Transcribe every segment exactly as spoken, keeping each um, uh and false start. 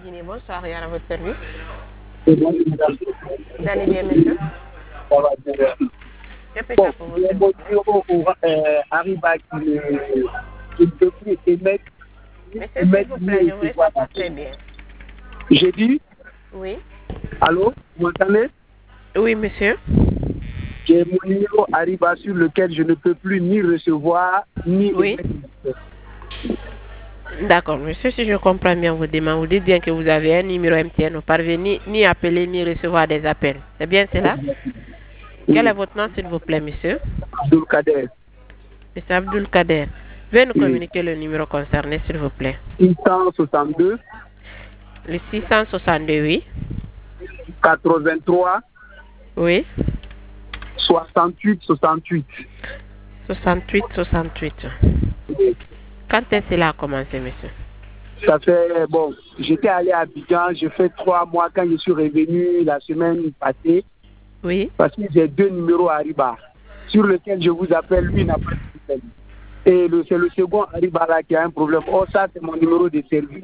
Guinée. Bonsoir, et à votre service. C'est bon, madame. Vous allez bien, monsieur? Ça va bien. Je peux Bon, ça pour vous, le s'il vous plaît. numéro euh, arrive à qui ne qui ne peut plus émettre. Monsieur, s'il vous plaît, je ne vous reçois pas très bien. J'ai dit, Oui? allô, vous m'entendez? Oui, monsieur. J'ai mon numéro Arriba sur lequel je ne peux plus ni recevoir, ni Oui. émettre. D'accord, monsieur, si je comprends bien vos demandes, vous dites bien que vous avez un numéro M T N, vous parvenez ni, ni appeler ni recevoir des appels. C'est bien cela? Oui. Quel est votre nom, s'il vous plaît, monsieur? Abdul Kader. Monsieur Abdul Kader. Veuillez nous Oui. communiquer le numéro concerné, s'il vous plaît. six cent soixante-deux, Le six cent soixante-deux, oui. quatre-vingt-trois, Oui. soixante-huit, soixante-huit. soixante-huit, soixante-huit. Oui. Quand est-ce que cela a commencé, monsieur? Ça fait, bon, j'étais allé à Abidjan, j'ai fait trois mois quand je suis revenu la semaine passée, Oui. parce que j'ai deux numéros Arriba, sur lesquels je vous appelle, lui n'a pas de problème. Et le, c'est le second Arriba là qui a un problème. Oh, ça, c'est mon numéro de service.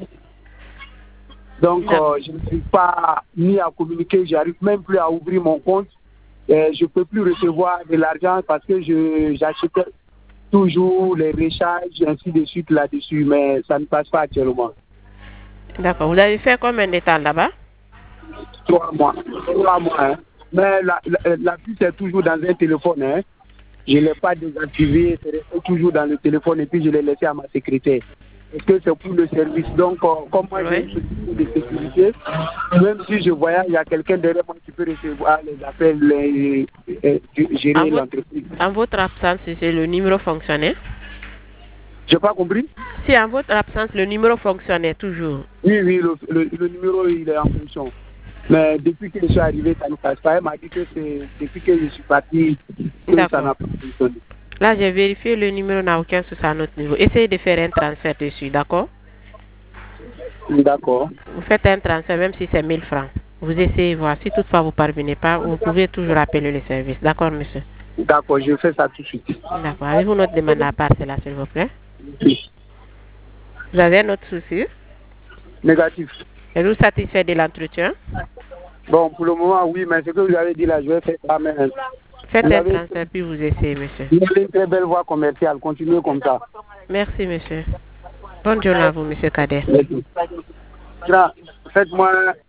Donc, euh, je ne suis pas ni à communiquer, j'arrive même plus à ouvrir mon compte. Euh, je ne peux plus recevoir de l'argent parce que je j'achetais toujours les recharges, ainsi de suite là-dessus, mais ça ne passe pas actuellement. D'accord. Vous avez fait combien de temps là-bas? Trois mois. Trois mois, hein. Mais la, la, la puce est toujours dans un téléphone, hein. Je ne l'ai pas désactivé, c'est resté toujours dans le téléphone et puis je l'ai laissé à ma secrétaire. Parce que c'est pour le service. Donc, euh, comme moi j'ai une société de sécurité, même si je voyage, il y a quelqu'un derrière moi qui peut recevoir les appels, les, les, les, gérer l'entreprise. En votre absence, c'est le numéro fonctionnait? Je n'ai pas compris? Si en votre absence, le numéro fonctionnait toujours? Oui, oui, le, le, le numéro il est en fonction. Mais depuis que je suis arrivé, ça ne passe pas. Elle m'a dit que c'est depuis que je suis parti que ça n'a pas fonctionné. Là, j'ai vérifié, le numéro n'a aucun souci à notre niveau. Essayez de faire un transfert dessus, d'accord? D'accord. Vous faites un transfert, même si c'est mille francs. Vous essayez de voir. Si toutefois vous ne parvenez pas, vous pouvez toujours appeler le service. D'accord, monsieur? D'accord, je fais ça tout de suite. D'accord. Avez-vous notre demande à part cela, s'il vous plaît? Oui. Vous avez un autre souci? Négatif. Êtes-vous satisfait de l'entretien? Bon, pour le moment, oui, mais ce que vous avez dit là, je vais faire ça. Mais faites un avez... transfert, puis vous essayez, monsieur. Vous avez une très belle voie commerciale. Continuez comme ça. Merci, monsieur. Bonne journée à vous, monsieur Kader. Faites-moi